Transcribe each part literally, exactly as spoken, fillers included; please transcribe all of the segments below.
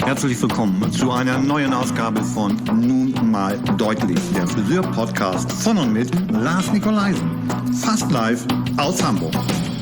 Herzlich willkommen zu einer neuen Ausgabe von Nun mal deutlich, der Friseur-Podcast von und mit Lars Nikolaisen. Fast live aus Hamburg.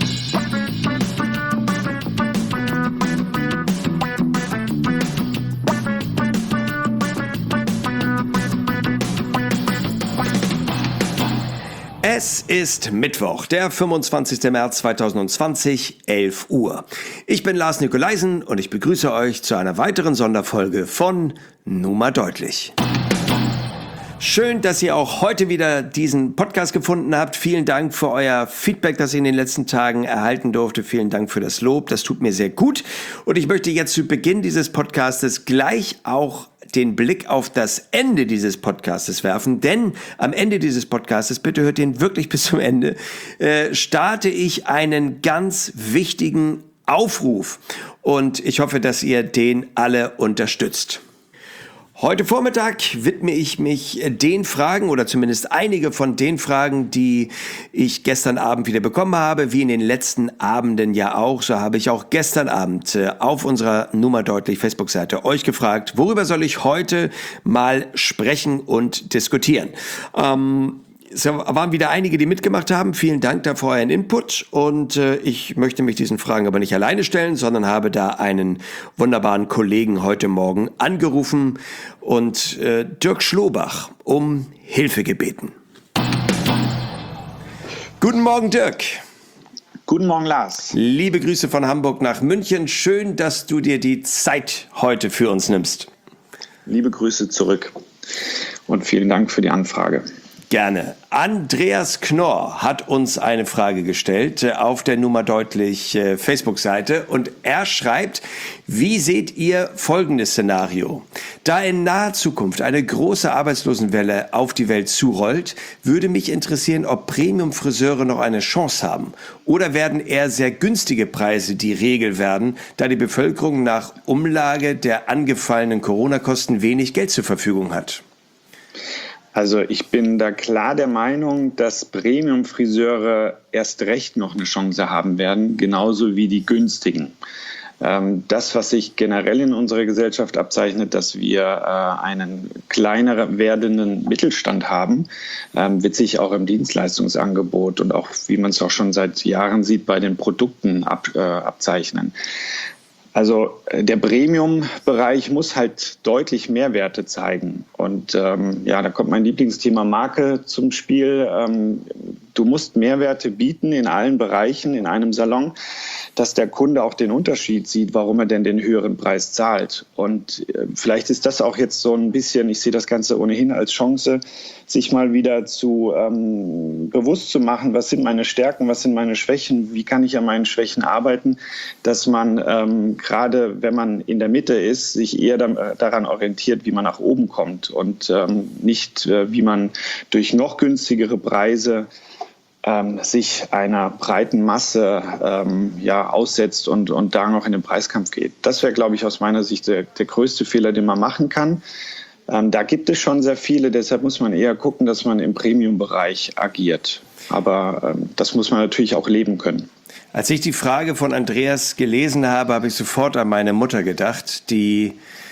Es ist Mittwoch, der fünfundzwanzigster März zweitausendzwanzig, elf Uhr. Ich bin Lars Nikolaisen und ich begrüße euch zu einer weiteren Sonderfolge von Nun mal deutlich. Schön, dass ihr auch heute wieder diesen Podcast gefunden habt. Vielen Dank für euer Feedback, das ich in den letzten Tagen erhalten durfte. Vielen Dank für das Lob. Das tut mir sehr gut. Und ich möchte jetzt zu Beginn dieses Podcastes gleich auch den Blick auf das Ende dieses Podcastes werfen, denn am Ende dieses Podcastes, bitte hört den wirklich bis zum Ende, äh, starte ich einen ganz wichtigen Aufruf und ich hoffe, dass ihr den alle unterstützt. Heute Vormittag widme ich mich den Fragen oder zumindest einige von den Fragen, die ich gestern Abend wieder bekommen habe, wie in den letzten Abenden ja auch. So habe ich auch gestern Abend auf unserer Nun mal deutlich Facebook-Seite euch gefragt, worüber soll ich heute mal sprechen und diskutieren. Ähm, Es waren wieder einige, die mitgemacht haben. Vielen Dank dafür euren Input. Und äh, ich möchte mich diesen Fragen aber nicht alleine stellen, sondern habe da einen wunderbaren Kollegen heute Morgen angerufen und äh, Dirk Schlobach um Hilfe gebeten. Guten Morgen, Dirk. Guten Morgen, Lars. Liebe Grüße von Hamburg nach München. Schön, dass du dir die Zeit heute für uns nimmst. Liebe Grüße zurück und vielen Dank für die Anfrage. Gerne. Andreas Knorr hat uns eine Frage gestellt äh, auf der Nun mal deutlich äh, Facebook-Seite und er schreibt, wie seht ihr folgendes Szenario? Da in naher Zukunft eine große Arbeitslosenwelle auf die Welt zurollt, würde mich interessieren, ob Premium-Friseure noch eine Chance haben oder werden eher sehr günstige Preise die Regel werden, da die Bevölkerung nach Umlage der angefallenen Corona-Kosten wenig Geld zur Verfügung hat? Also ich bin da klar der Meinung, dass Premium-Friseure erst recht noch eine Chance haben werden, genauso wie die günstigen. Ähm, das, was sich generell in unserer Gesellschaft abzeichnet, dass wir äh, einen kleiner werdenden Mittelstand haben, ähm, wird sich auch im Dienstleistungsangebot und auch, wie man es auch schon seit Jahren sieht, bei den Produkten ab, äh, abzeichnen. Also der Premium-Bereich muss halt deutlich Mehrwerte zeigen. Und ähm, ja, da kommt mein Lieblingsthema Marke zum Spiel. Ähm, du musst Mehrwerte bieten in allen Bereichen in einem Salon, dass der Kunde auch den Unterschied sieht, warum er denn den höheren Preis zahlt. Und äh, vielleicht ist das auch jetzt so ein bisschen, ich sehe das Ganze ohnehin als Chance, sich mal wieder zu ähm, bewusst zu machen, was sind meine Stärken, was sind meine Schwächen, wie kann ich an meinen Schwächen arbeiten, dass man ähm, gerade, wenn man in der Mitte ist, sich eher da, daran orientiert, wie man nach oben kommt und ähm, nicht, äh, wie man durch noch günstigere Preise ähm, sich einer breiten Masse ähm, ja, aussetzt und, und da noch in den Preiskampf geht. Das wäre, glaube ich, aus meiner Sicht der, der größte Fehler, den man machen kann. Ähm, da gibt es schon sehr viele, deshalb muss man eher gucken, dass man im Premium-Bereich agiert. Aber ähm, das muss man natürlich auch leben können. Als ich die Frage von Andreas gelesen habe, habe ich sofort an meine Mutter gedacht, die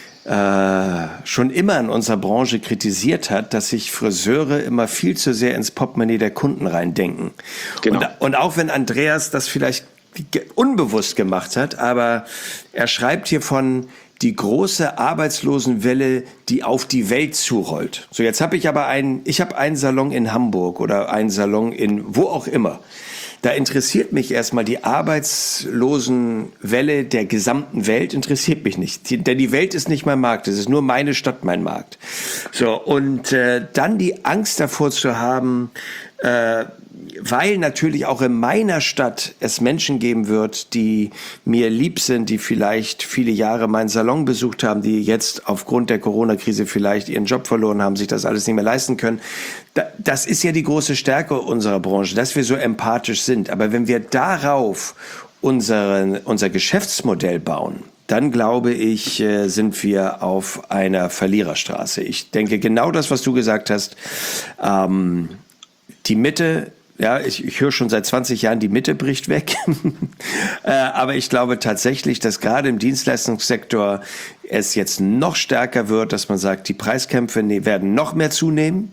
äh, schon immer in unserer Branche kritisiert hat, dass sich Friseure immer viel zu sehr ins Portemonnaie der Kunden reindenken. Genau. Und, und auch wenn Andreas das vielleicht unbewusst gemacht hat, aber er schreibt hier von die große Arbeitslosenwelle, die auf die Welt zurollt. So, jetzt habe ich aber einen, ich habe einen Salon in Hamburg oder einen Salon in wo auch immer. Da interessiert mich erstmal die Arbeitslosenwelle der gesamten Welt, interessiert mich nicht. Die, denn die Welt ist nicht mein Markt, es ist nur meine Stadt mein Markt. So, und äh, dann die Angst davor zu haben, äh, weil natürlich auch in meiner Stadt es Menschen geben wird, die mir lieb sind, die vielleicht viele Jahre meinen Salon besucht haben, die jetzt aufgrund der Corona-Krise vielleicht ihren Job verloren haben, sich das alles nicht mehr leisten können. Das ist ja die große Stärke unserer Branche, dass wir so empathisch sind. Aber wenn wir darauf unsere, unser Geschäftsmodell bauen, dann glaube ich, sind wir auf einer Verliererstraße. Ich denke genau das, was du gesagt hast. Ähm, die Mitte Ja, ich, ich höre schon seit zwanzig Jahren, die Mitte bricht weg. äh, aber ich glaube tatsächlich, dass gerade im Dienstleistungssektor es jetzt noch stärker wird, dass man sagt, die Preiskämpfe ne- werden noch mehr zunehmen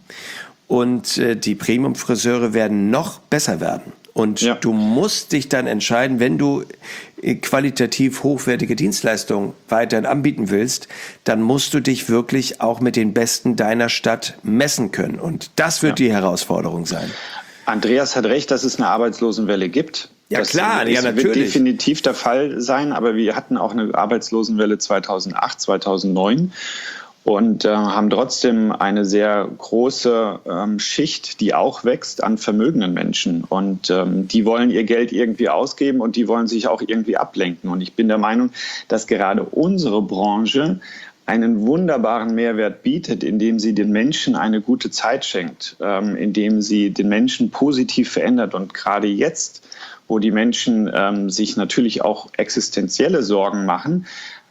und äh, die Premium-Friseure werden noch besser werden. Und ja. du musst dich dann entscheiden, wenn du qualitativ hochwertige Dienstleistungen weiterhin anbieten willst, dann musst du dich wirklich auch mit den Besten deiner Stadt messen können. Und das wird ja. die Herausforderung sein. Andreas hat recht, dass es eine Arbeitslosenwelle gibt. Ja das klar, ist, ja natürlich. wird definitiv der Fall sein, aber wir hatten auch eine Arbeitslosenwelle zweitausendacht, zweitausendneun und äh, haben trotzdem eine sehr große ähm, Schicht, die auch wächst an vermögenden Menschen. Und ähm, die wollen ihr Geld irgendwie ausgeben und die wollen sich auch irgendwie ablenken. Und ich bin der Meinung, dass gerade unsere Branche einen wunderbaren Mehrwert bietet, indem sie den Menschen eine gute Zeit schenkt, ähm, indem sie den Menschen positiv verändert. Und gerade jetzt, wo die Menschen ähm, sich natürlich auch existenzielle Sorgen machen,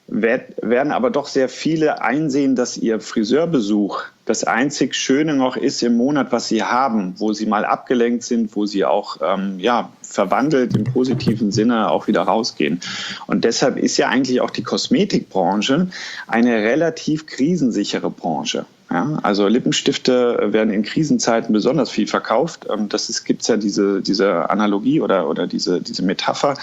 werden aber doch sehr viele einsehen, dass ihr Friseurbesuch das einzig Schöne noch ist im Monat, was sie haben, wo sie mal abgelenkt sind, wo sie auch ähm, ja, verwandelt im positiven Sinne auch wieder rausgehen. Und deshalb ist ja eigentlich auch die Kosmetikbranche eine relativ krisensichere Branche. Ja, also Lippenstifte werden in Krisenzeiten besonders viel verkauft. Das gibt es ja diese, diese Analogie oder, oder diese, diese Metapher,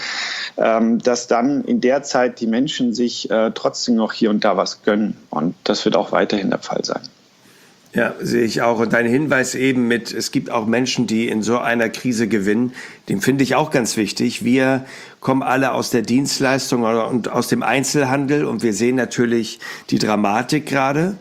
dass dann in der Zeit die Menschen sich trotzdem noch hier und da was gönnen. Und das wird auch weiterhin der Fall sein. Ja, sehe ich auch. Und dein Hinweis eben mit, es gibt auch Menschen, die in so einer Krise gewinnen, den finde ich auch ganz wichtig. Wir kommen alle aus der Dienstleistung und aus dem Einzelhandel und wir sehen natürlich die Dramatik gerade.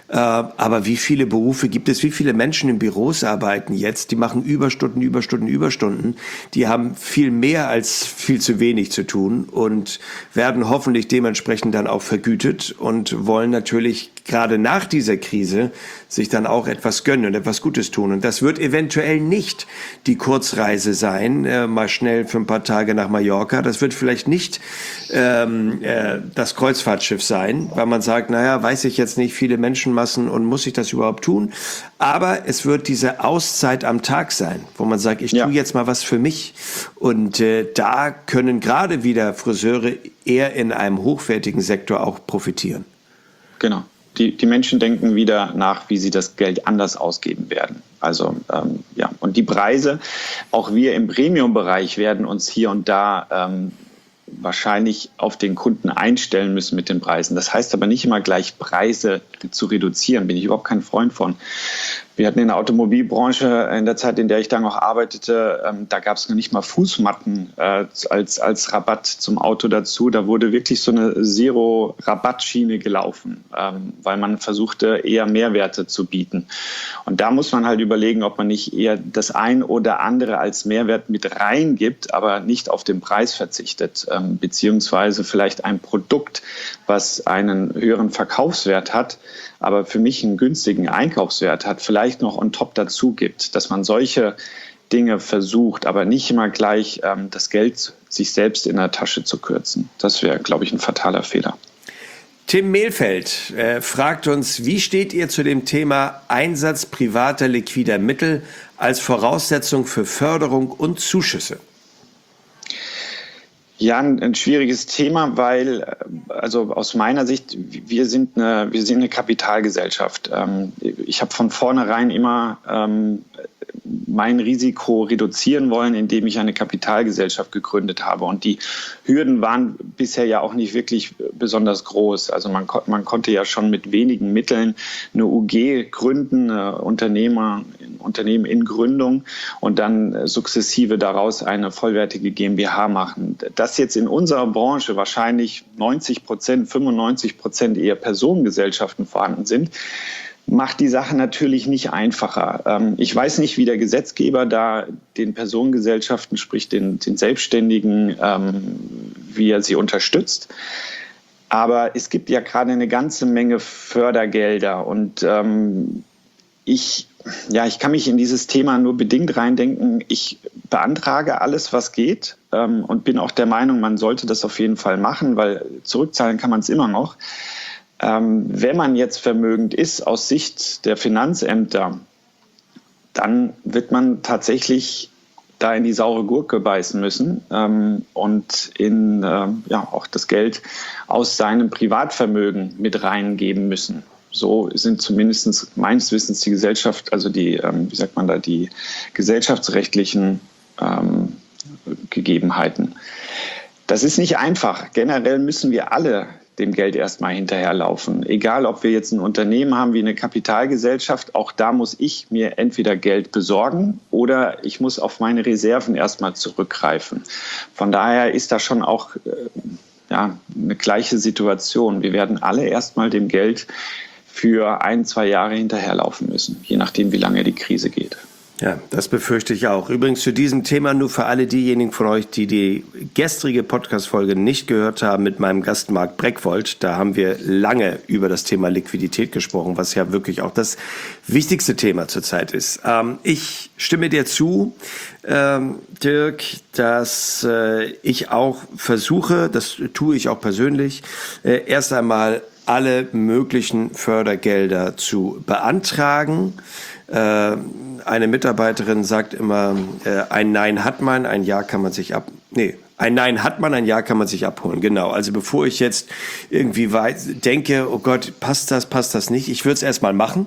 Aber wie viele Berufe gibt es, wie viele Menschen in Büros arbeiten jetzt, die machen Überstunden, Überstunden, Überstunden, die haben viel mehr als viel zu wenig zu tun und werden hoffentlich dementsprechend dann auch vergütet und wollen natürlich gerade nach dieser Krise sich dann auch etwas gönnen und etwas Gutes tun. Und das wird eventuell nicht die Kurzreise sein, äh, mal schnell für ein paar Tage nach Mallorca. Das wird vielleicht nicht ähm, äh, das Kreuzfahrtschiff sein, weil man sagt, naja, weiß ich jetzt nicht, viele Menschenmassen und muss ich das überhaupt tun? Aber es wird diese Auszeit am Tag sein, wo man sagt, ich ja. tue jetzt mal was für mich. Und äh, da können gerade wieder Friseure eher in einem hochwertigen Sektor auch profitieren. Genau. Die, die Menschen denken wieder nach, wie sie das Geld anders ausgeben werden. Also ähm, ja, und die Preise, auch wir im Premium-Bereich werden uns hier und da ähm, wahrscheinlich auf den Kunden einstellen müssen mit den Preisen. Das heißt aber nicht immer gleich Preise zu reduzieren, bin ich überhaupt kein Freund von. Wir hatten in der Automobilbranche in der Zeit, in der ich da noch arbeitete, ähm, da gab es noch nicht mal Fußmatten äh, als, als Rabatt zum Auto dazu. Da wurde wirklich so eine Zero-Rabattschiene gelaufen, ähm, weil man versuchte, eher Mehrwerte zu bieten. Und da muss man halt überlegen, ob man nicht eher das ein oder andere als Mehrwert mit reingibt, aber nicht auf den Preis verzichtet, ähm, beziehungsweise vielleicht ein Produkt, was einen höheren Verkaufswert hat, aber für mich einen günstigen Einkaufswert hat, vielleicht noch on top dazu gibt, dass man solche Dinge versucht, aber nicht immer gleich ähm, das Geld sich selbst in der Tasche zu kürzen. Das wäre, glaube ich, ein fataler Fehler. Tim Mehlfeld äh, fragt uns, wie steht ihr zu dem Thema Einsatz privater liquider Mittel als Voraussetzung für Förderung und Zuschüsse? Ja, ein, ein schwieriges Thema, weil, also aus meiner Sicht, wir sind eine, wir sind eine Kapitalgesellschaft. Ähm, ich habe von vornherein immer ähm, mein Risiko reduzieren wollen, indem ich eine Kapitalgesellschaft gegründet habe. Und die Hürden waren bisher ja auch nicht wirklich besonders groß. Also man, man konnte ja schon mit wenigen Mitteln eine U G gründen, eine Unternehmer, ein Unternehmen in Gründung und dann sukzessive daraus eine vollwertige GmbH machen. Dass jetzt in unserer Branche wahrscheinlich neunzig Prozent, fünfundneunzig Prozent eher Personengesellschaften vorhanden sind, macht die Sache natürlich nicht einfacher. Ich weiß nicht, wie der Gesetzgeber da den Personengesellschaften, sprich den, den Selbstständigen, wie er sie unterstützt. Aber es gibt ja gerade eine ganze Menge Fördergelder und ich, ja, ich kann mich in dieses Thema nur bedingt reindenken. Ich beantrage alles, was geht und bin auch der Meinung, man sollte das auf jeden Fall machen, weil zurückzahlen kann man es immer noch. Ähm, wenn man jetzt vermögend ist aus Sicht der Finanzämter, dann wird man tatsächlich da in die saure Gurke beißen müssen ähm, und in ähm, ja auch das Geld aus seinem Privatvermögen mit reingeben müssen. So sind zumindest meines Wissens die Gesellschaft, also die, ähm, wie sagt man da, die gesellschaftsrechtlichen ähm, Gegebenheiten. Das ist nicht einfach. Generell müssen wir alle dem Geld erstmal hinterherlaufen. Egal, ob wir jetzt ein Unternehmen haben wie eine Kapitalgesellschaft, auch da muss ich mir entweder Geld besorgen oder ich muss auf meine Reserven erstmal zurückgreifen. Von daher ist das schon auch äh, ja, eine gleiche Situation. Wir werden alle erstmal dem Geld für ein, zwei Jahre hinterherlaufen müssen, je nachdem, wie lange die Krise geht. Ja, das befürchte ich auch. Übrigens zu diesem Thema nur für alle diejenigen von euch, die die gestrige Podcast-Folge nicht gehört haben mit meinem Gast Marc Breckwold. Da haben wir lange über das Thema Liquidität gesprochen, was ja wirklich auch das wichtigste Thema zurzeit ist. Ähm, ich stimme dir zu, ähm, Dirk, dass äh, ich auch versuche, das tue ich auch persönlich, äh, erst einmal alle möglichen Fördergelder zu beantragen. Äh, eine Mitarbeiterin sagt immer, äh, ein Nein hat man, ein Ja kann man sich ab... Nee, ein Nein hat man, ein Ja kann man sich abholen. Genau, also bevor ich jetzt irgendwie weit denke, oh Gott, passt das, passt das nicht, ich würde es erstmal machen.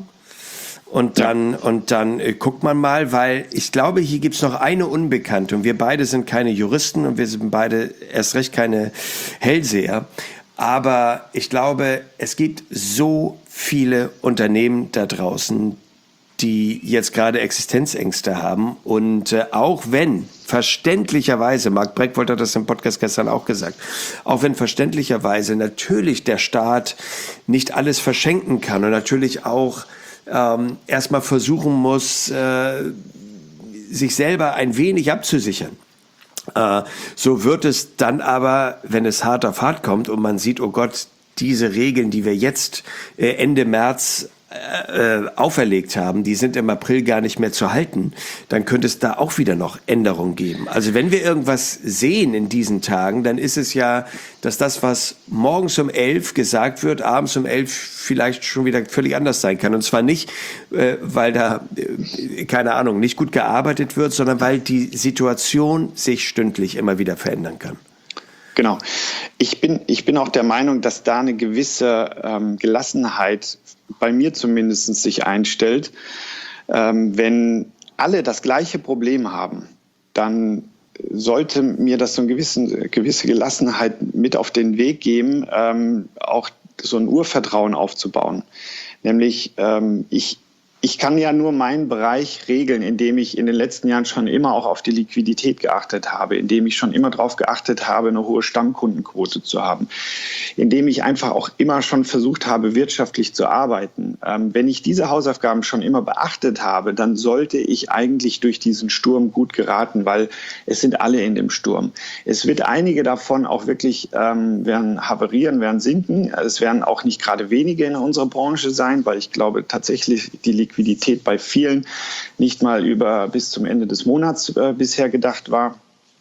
Und dann, ja. und dann äh, guckt man mal, weil ich glaube, hier gibt's noch eine Unbekannte und wir beide sind keine Juristen und wir sind beide erst recht keine Hellseher. Aber ich glaube, es gibt so viele Unternehmen da draußen, die jetzt gerade Existenzängste haben. Und äh, auch wenn verständlicherweise, Marc Breckwold hat das im Podcast gestern auch gesagt, auch wenn verständlicherweise natürlich der Staat nicht alles verschenken kann und natürlich auch ähm, erstmal versuchen muss, äh, sich selber ein wenig abzusichern. Äh, so wird es dann aber, wenn es hart auf hart kommt und man sieht, oh Gott, diese Regeln, die wir jetzt äh, Ende März äh, auferlegt haben, die sind im April gar nicht mehr zu halten, dann könnte es da auch wieder noch Änderungen geben. Also wenn wir irgendwas sehen in diesen Tagen, dann ist es ja, dass das, was morgens um elf gesagt wird, abends um elf vielleicht schon wieder völlig anders sein kann. Und zwar nicht, äh, weil da, äh, keine Ahnung, nicht gut gearbeitet wird, sondern weil die Situation sich stündlich immer wieder verändern kann. Genau. Ich bin, ich bin auch der Meinung, dass da eine gewisse ähm, Gelassenheit bei mir zumindest sich einstellt. Ähm, wenn alle das gleiche Problem haben, dann sollte mir das so eine gewisse, gewisse Gelassenheit mit auf den Weg geben, ähm, auch so ein Urvertrauen aufzubauen. Nämlich, ähm, ich Ich kann ja nur meinen Bereich regeln, indem ich in den letzten Jahren schon immer auch auf die Liquidität geachtet habe, indem ich schon immer darauf geachtet habe, eine hohe Stammkundenquote zu haben, indem ich einfach auch immer schon versucht habe, wirtschaftlich zu arbeiten. Ähm, wenn ich diese Hausaufgaben schon immer beachtet habe, dann sollte ich eigentlich durch diesen Sturm gut geraten, weil es sind alle in dem Sturm. Es wird einige davon auch wirklich ähm, werden havarieren, werden sinken. Es werden auch nicht gerade wenige in unserer Branche sein, weil ich glaube tatsächlich, die Liquidität bei vielen nicht mal über bis zum Ende des Monats äh, bisher gedacht war.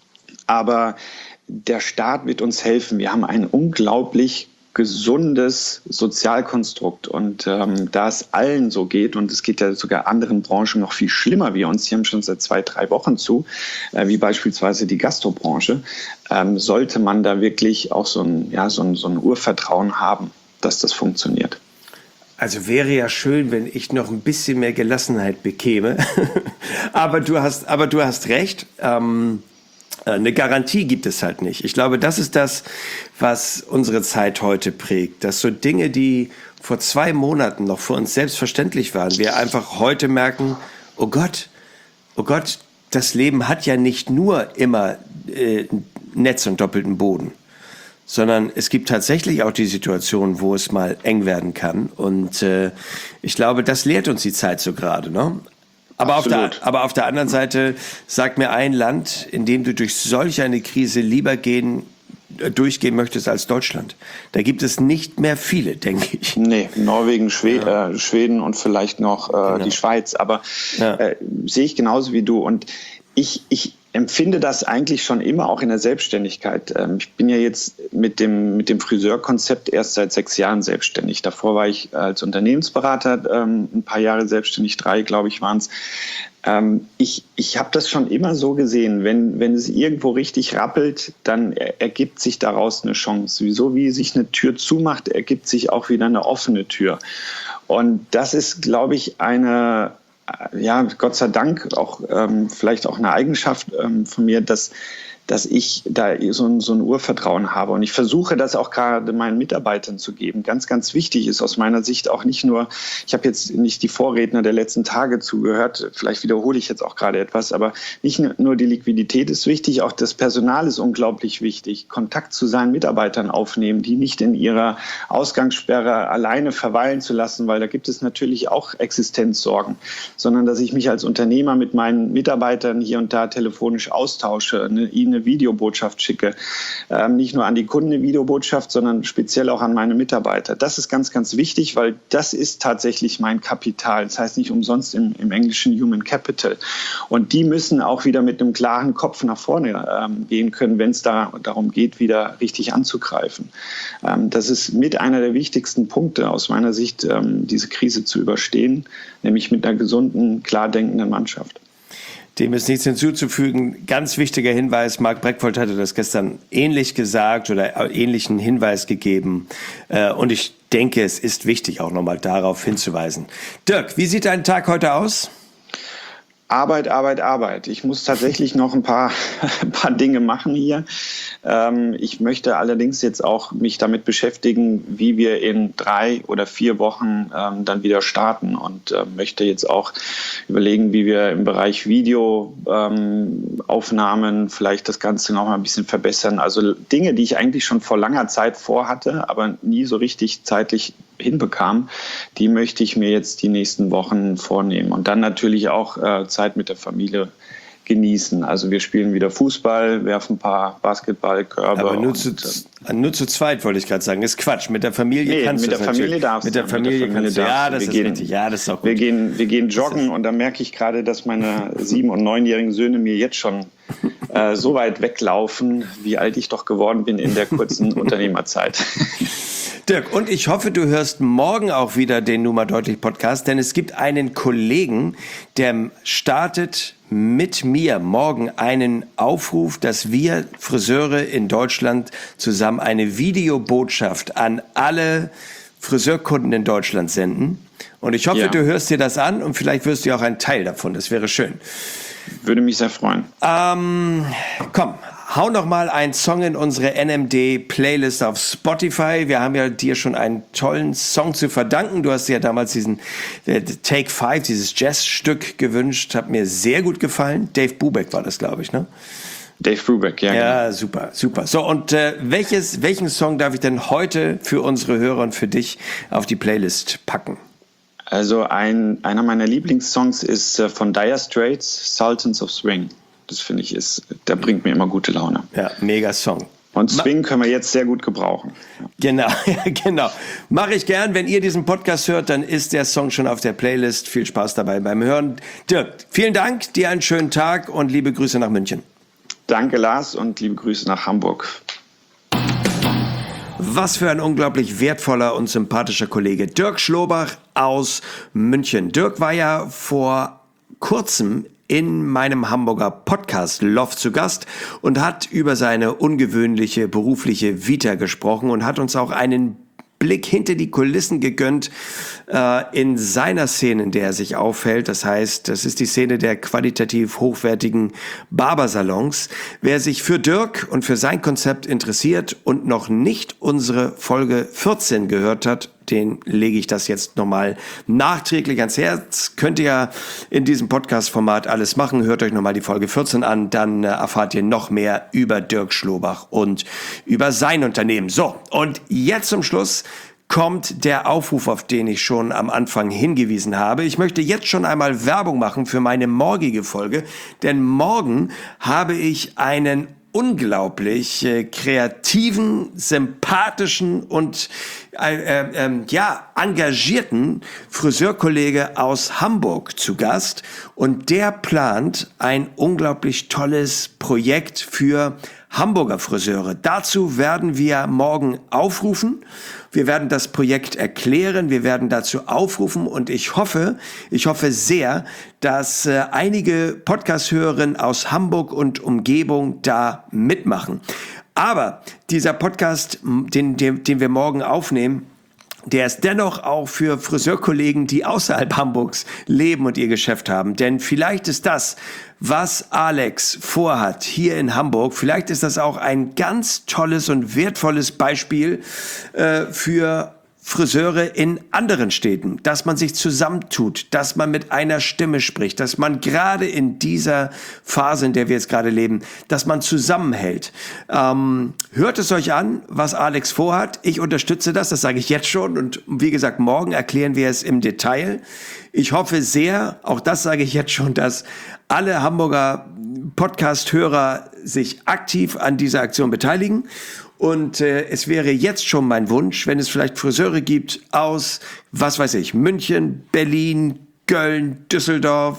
Aber der Staat wird uns helfen. Wir haben ein unglaublich gesundes Sozialkonstrukt. Und ähm, da es allen so geht, und es geht ja sogar anderen Branchen noch viel schlimmer wie uns, die haben schon seit zwei, drei Wochen zu, äh, wie beispielsweise die Gastrobranche, ähm, sollte man da wirklich auch so ein, ja, so ein, so ein Urvertrauen haben, dass das funktioniert. Also wäre ja schön, wenn ich noch ein bisschen mehr Gelassenheit bekäme. aber du hast, aber du hast recht. Ähm, eine Garantie gibt es halt nicht. Ich glaube, das ist das, was unsere Zeit heute prägt. Dass so Dinge, die vor zwei Monaten noch für uns selbstverständlich waren, wir einfach heute merken, oh Gott, oh Gott, das Leben hat ja nicht nur immer äh, Netz und doppelten Boden. Sondern es gibt tatsächlich auch die Situation, wo es mal eng werden kann. Und äh, ich glaube, das lehrt uns die Zeit so gerade, ne? Aber auf, der, aber auf der anderen Seite, sag mir ein Land, in dem du durch solch eine Krise lieber gehen, äh, durchgehen möchtest als Deutschland. Da gibt es nicht mehr viele, denke ich. Nee, Norwegen, Schwed- ja. äh, Schweden und vielleicht noch äh, genau. die Schweiz. Aber ja. äh, sehe ich genauso wie du. Und ich... ich empfinde das eigentlich schon immer auch in der Selbstständigkeit. Ich bin ja jetzt mit dem, mit dem Friseurkonzept erst seit sechs Jahren selbstständig. Davor war ich als Unternehmensberater ein paar Jahre selbstständig, drei, glaube ich, waren es. Ich, ich habe das schon immer so gesehen, wenn, wenn es irgendwo richtig rappelt, dann ergibt sich daraus eine Chance. So wie sich eine Tür zumacht, ergibt sich auch wieder eine offene Tür. Und das ist, glaube ich, eine, ja, Gott sei Dank, auch ähm, vielleicht auch eine Eigenschaft ähm, von mir, dass dass ich da so ein, so ein Urvertrauen habe. Und ich versuche das auch gerade meinen Mitarbeitern zu geben. Ganz, ganz wichtig ist aus meiner Sicht auch nicht nur, ich habe jetzt nicht die Vorredner der letzten Tage zugehört, vielleicht wiederhole ich jetzt auch gerade etwas, aber nicht nur die Liquidität ist wichtig, auch das Personal ist unglaublich wichtig. Kontakt zu seinen Mitarbeitern aufnehmen, die nicht in ihrer Ausgangssperre alleine verweilen zu lassen, weil da gibt es natürlich auch Existenzsorgen, sondern dass ich mich als Unternehmer mit meinen Mitarbeitern hier und da telefonisch austausche, ne, ihnen eine Videobotschaft schicke. Ähm, nicht nur an die Kunden eine Videobotschaft, sondern speziell auch an meine Mitarbeiter. Das ist ganz, ganz wichtig, weil das ist tatsächlich mein Kapital. Das heißt nicht umsonst im, im Englischen Human Capital. Und die müssen auch wieder mit einem klaren Kopf nach vorne ähm, gehen können, wenn es da darum geht, wieder richtig anzugreifen. Ähm, das ist mit einer der wichtigsten Punkte aus meiner Sicht, ähm, diese Krise zu überstehen, nämlich mit einer gesunden, klar denkenden Mannschaft. Dem ist nichts hinzuzufügen. Ganz wichtiger Hinweis, Marc Breckwold hatte das gestern ähnlich gesagt oder ähnlichen Hinweis gegeben. Und ich denke, es ist wichtig, auch nochmal darauf hinzuweisen. Dirk, wie sieht dein Tag heute aus? Arbeit, Arbeit, Arbeit. Ich muss tatsächlich noch ein paar, ein paar Dinge machen hier. Ähm, ich möchte allerdings jetzt auch mich damit beschäftigen, wie wir in drei oder vier Wochen ähm, dann wieder starten und äh, möchte jetzt auch überlegen, wie wir im Bereich Videoaufnahmen ähm, vielleicht das Ganze noch mal ein bisschen verbessern. Also Dinge, die ich eigentlich schon vor langer Zeit vorhatte, aber nie so richtig zeitlich hinbekam, die möchte ich mir jetzt die nächsten Wochen vornehmen. Und dann natürlich auch äh, Zeit mit der Familie genießen. Also wir spielen wieder Fußball, werfen ein paar Basketballkörbe. Aber nur, und, zu, äh, nur zu zweit, wollte ich gerade sagen. Ist Quatsch. Mit der Familie nee, kannst mit du der das Familie natürlich. darfst Mit der Familie, mit der Familie kannst du. Ja, das wir ist gehen, richtig. Ja, das ist auch gut. Wir gehen, wir gehen joggen und da merke ich gerade, dass meine sieben- und neunjährigen Söhne mir jetzt schon äh, so weit weglaufen, wie alt ich doch geworden bin in der kurzen Unternehmerzeit. Dirk, und ich hoffe, du hörst morgen auch wieder den Nummer deutlich Podcast, denn es gibt einen Kollegen, der startet mit mir morgen einen Aufruf, dass wir Friseure in Deutschland zusammen eine Videobotschaft an alle Friseurkunden in Deutschland senden. Und ich hoffe, ja. du hörst dir das an und vielleicht wirst du auch ein Teil davon. Das wäre schön. Würde mich sehr freuen. Ähm, komm. Hau noch mal einen Song in unsere N M D-Playlist auf Spotify. Wir haben ja dir schon einen tollen Song zu verdanken. Du hast dir ja damals diesen äh, Take Five, dieses Jazzstück gewünscht. Hat mir sehr gut gefallen. Dave Brubeck war das, glaube ich, ne? Dave Brubeck, ja. Ja, genau. super, super. So, und äh, welches, welchen Song darf ich denn heute für unsere Hörer und für dich auf die Playlist packen? Also ein, einer meiner Lieblingssongs ist äh, von Dire Straits, Sultans of Swing. Das finde ich ist, der bringt mir immer gute Laune. Ja, mega Song. Und Swing können wir jetzt sehr gut gebrauchen. Genau, ja, genau. Mache ich gern. Wenn ihr diesen Podcast hört, dann ist der Song schon auf der Playlist. Viel Spaß dabei beim Hören. Dirk, vielen Dank, dir einen schönen Tag und liebe Grüße nach München. Danke, Lars, und liebe Grüße nach Hamburg. Was für ein unglaublich wertvoller und sympathischer Kollege. Dirk Schlobach aus München. Dirk war ja vor kurzem in meinem Hamburger Podcast Loft zu Gast und hat über seine ungewöhnliche berufliche Vita gesprochen und hat uns auch einen Blick hinter die Kulissen gegönnt äh, in seiner Szene, in der er sich aufhält. Das heißt, das ist die Szene der qualitativ hochwertigen Barbersalons. Wer sich für Dirk und für sein Konzept interessiert und noch nicht unsere Folge vierzehn gehört hat, den lege ich das jetzt nochmal nachträglich ans Herz. Könnt ihr ja in diesem Podcast-Format alles machen. Hört euch nochmal die Folge vierzehn an, dann äh, erfahrt ihr noch mehr über Dirk Schlobach und über sein Unternehmen. So, und jetzt zum Schluss kommt der Aufruf, auf den ich schon am Anfang hingewiesen habe. Ich möchte jetzt schon einmal Werbung machen für meine morgige Folge, denn morgen habe ich einen unglaublich äh, kreativen, sympathischen und äh, äh, äh, ja, engagierten Friseurkollege aus Hamburg zu Gast. Und der plant ein unglaublich tolles Projekt für Hamburger Friseure. Dazu werden wir morgen aufrufen. Wir werden das Projekt erklären. Wir werden dazu aufrufen und ich hoffe, ich hoffe sehr, dass äh, einige Podcast-Hörerinnen aus Hamburg und Umgebung da mitmachen. Aber dieser Podcast, den, den, den wir morgen aufnehmen, der ist dennoch auch für Friseurkollegen, die außerhalb Hamburgs leben und ihr Geschäft haben. Denn vielleicht ist das, was Alex vorhat hier in Hamburg, vielleicht ist das auch ein ganz tolles und wertvolles Beispiel äh, für Friseure in anderen Städten, dass man sich zusammentut, dass man mit einer Stimme spricht, dass man gerade in dieser Phase, in der wir jetzt gerade leben, dass man zusammenhält. Ähm, hört es euch an, was Alex vorhat. Ich unterstütze das, das sage ich jetzt schon. Und wie gesagt, morgen erklären wir es im Detail. Ich hoffe sehr, auch das sage ich jetzt schon, dass alle Hamburger Podcast-Hörer sich aktiv an dieser Aktion beteiligen. Und äh, es wäre jetzt schon mein Wunsch, wenn es vielleicht Friseure gibt aus, was weiß ich, München, Berlin, Köln, Düsseldorf,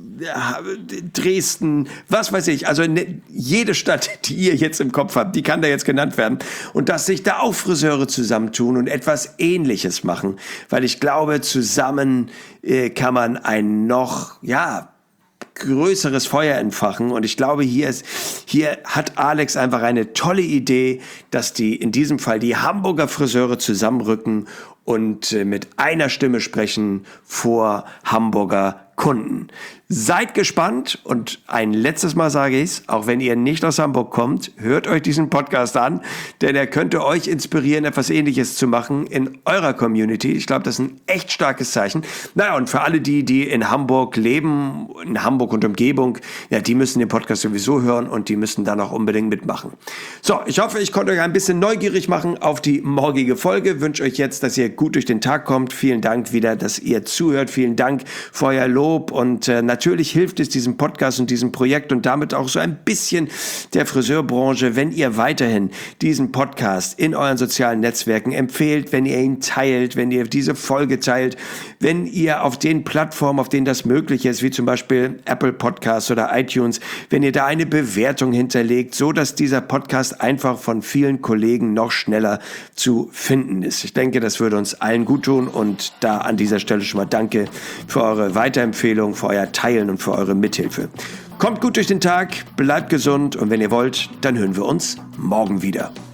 Dresden, was weiß ich, also ne, jede Stadt, die ihr jetzt im Kopf habt, die kann da jetzt genannt werden. Und dass sich da auch Friseure zusammentun und etwas Ähnliches machen. Weil ich glaube, zusammen äh, kann man ein noch, ja, größeres Feuer entfachen und ich glaube, hier ist, hier hat Alex einfach eine tolle Idee, dass die, in diesem Fall die Hamburger Friseure zusammenrücken und äh, mit einer Stimme sprechen vor Hamburger Kunden. Seid gespannt und ein letztes Mal sage ich es, auch wenn ihr nicht aus Hamburg kommt, hört euch diesen Podcast an, denn er könnte euch inspirieren, etwas Ähnliches zu machen in eurer Community. Ich glaube, das ist ein echt starkes Zeichen. Naja, und für alle die, die in Hamburg leben, in Hamburg und Umgebung, ja, die müssen den Podcast sowieso hören und die müssen dann auch unbedingt mitmachen. So, ich hoffe, ich konnte euch ein bisschen neugierig machen auf die morgige Folge. Wünsche euch jetzt, dass ihr gut durch den Tag kommt. Vielen Dank wieder, dass ihr zuhört. Vielen Dank für euer Lob und äh, natürlich hilft es diesem Podcast und diesem Projekt und damit auch so ein bisschen der Friseurbranche, wenn ihr weiterhin diesen Podcast in euren sozialen Netzwerken empfehlt, wenn ihr ihn teilt, wenn ihr diese Folge teilt, wenn ihr auf den Plattformen, auf denen das möglich ist, wie zum Beispiel Apple Podcasts oder iTunes, wenn ihr da eine Bewertung hinterlegt, so dass dieser Podcast einfach von vielen Kollegen noch schneller zu finden ist. Ich denke, das würde uns allen gut tun und da an dieser Stelle schon mal danke für eure Weiterempfehlung, für euer Teilen und für eure Mithilfe. Kommt gut durch den Tag, bleibt gesund und wenn ihr wollt, dann hören wir uns morgen wieder.